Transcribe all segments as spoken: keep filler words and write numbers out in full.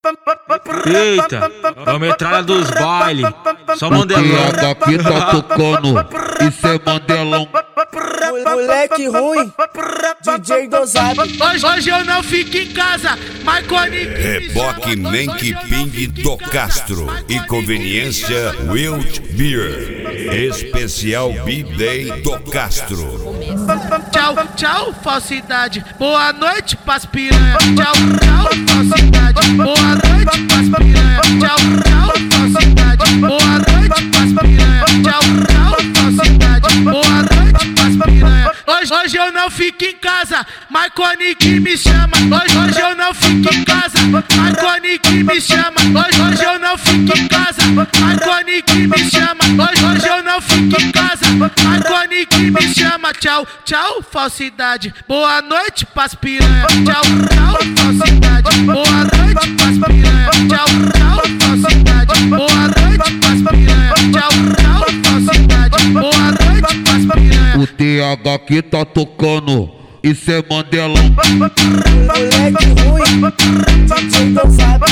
Eita, é a metralha dos bailes. Só Mandelão. O aqui tá tocando, isso é Mandelão. Moleque ruim, D J dosado. Hoje, hoje eu não fico em casa, Marconi. Reboque Menk Ping do Castro e conveniência Wild Beer. Especial B-Day do Castro. Tchau, tchau, falsidade. Boa noite pras piranha. Tchau, tchau, falsidade. Boa noite pras piranha. Tchau, tchau, falsidade. Boa noite pras piranha. Tchau, tchau, falsidade. Boa noite pras piranha. Hoje, hoje eu não fico em casa, Marconi que me chama. Hoje, hoje eu não fico em casa, Marconi que me chama. Hoje, hoje eu não fico em casa, Marconi que me chama. Hoje, hoje eu não fico em casa, Marconi que me chama. Tchau, tchau, falsidade. Boa noite pras piranha. Tchau, tchau, falsidade. Boa noite pras piranha. Tchau, tchau, falsidade. Boa noite pras piranha. Tchau, tchau, falsidade. Boa noite pras piranha. O T H aqui tá tocando, isso é Mandelão. Moleque ruim, D J dosado.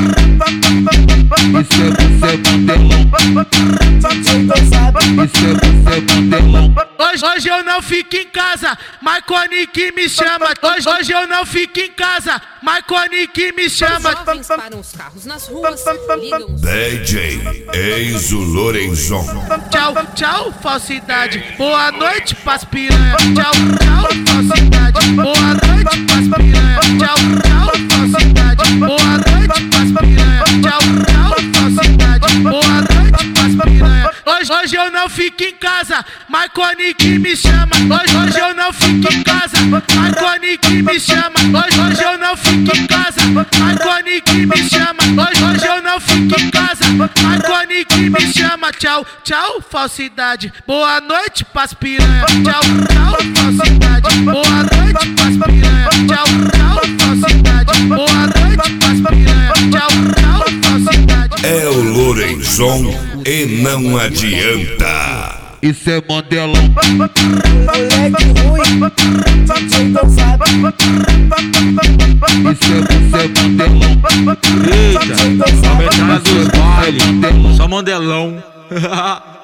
Isso é você Mandelão. D J dosado. Isso é você Mandelão. Hoje, hoje eu não fico em casa, Marconi que me chama. Hoje, hoje eu não fico em casa, Marconi que me chama. Jovens param os carros nas ruas, ligam os... D J Enzo Lorenzon. Tchau, tchau, falsidade. Boa noite pras piranha. Tchau, tchau, falsidade. Boa noite pras piranha. Tchau, tchau, falsidade. Boa noite pras piranha. Tchau, tchau, falsidade. Boa noite pras piranha. Hoje, hoje eu não fico em casa, Marconi que me chama. Hoje, hoje eu não fico em casa, Marconi que me chama. Hoje, hoje eu não fico em casa, Marconi que me chama. Hoje, hoje eu não fico em casa, Marconi que me chama. Tchau, tchau, falsidade. Boa noite pras piranha. Tchau, tchau, falsidade. Boa noite pras piranha. Tchau, tchau, falsidade. Boa noite pras piranha. Tchau, tchau, falsidade. É o Lorenzon e não adianta. Isso é Mandelão. Moleque ruim, D J dosado. Isso é você Mandelão. Eita, é a metralha dos bailes. Só Mandelão.